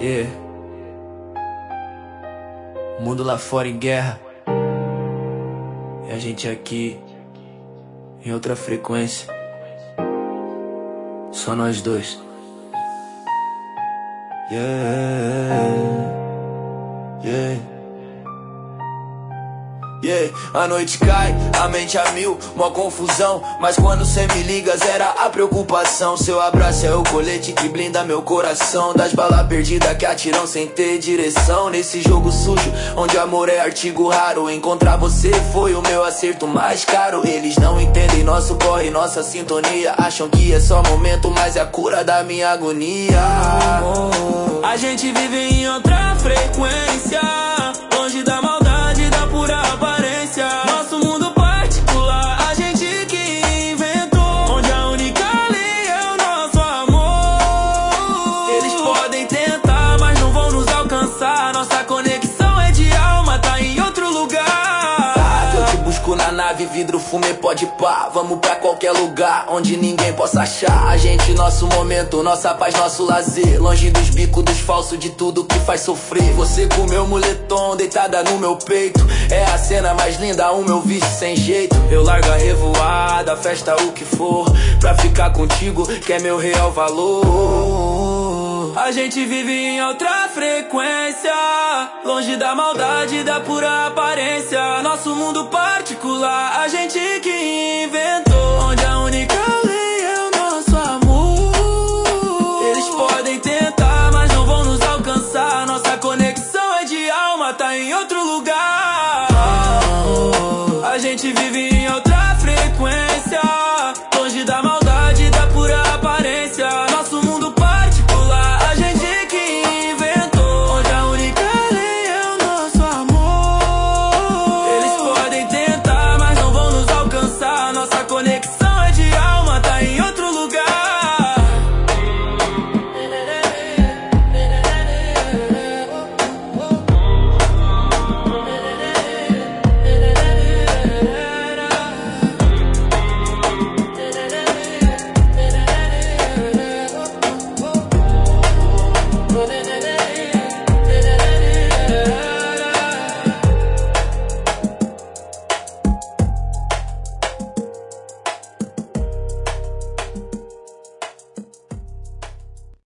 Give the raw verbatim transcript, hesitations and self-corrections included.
Yeah. Mundo lá fora em guerra, e a gente aqui em outra frequência. Só nós dois. Yeah. Yeah. Yeah. A noite cai, a mente a mil, mó confusão. Mas quando cê me liga, zera a preocupação. Seu abraço é o colete que blinda meu coração das balas perdidas que atiram sem ter direção. Nesse jogo sujo, onde o amor é artigo raro, encontrar você foi o meu acerto mais caro. Eles não entendem nosso corre, nossa sintonia. Acham que é só momento, mas é a cura da minha agonia. A gente vive em outra frequência, longe da maldade, da pura aparência. Nosso mundo particular, a gente que inventou, onde a única lei é o nosso amor. Eles podem tentar, mas não vão nos alcançar. Nossa conexão é de alma, tá em outro lugar. Ah, eu te busco na nave, vidro, fumê, pode pá. Vamos pra qualquer lugar, onde ninguém possa achar a gente, nosso momento, nossa paz, nosso lazer. Longe dos bicos, dos falsos, de tudo que faz sofrer. Você com meu moletom, deitada no meu peito, é a cena mais linda, o meu vício sem jeito. Eu largo a revoada, festa o que for, pra ficar contigo, que é meu real valor. A gente vive em outra frequência, longe da maldade, da pura aparência. Nosso mundo particular, a gente que inventou.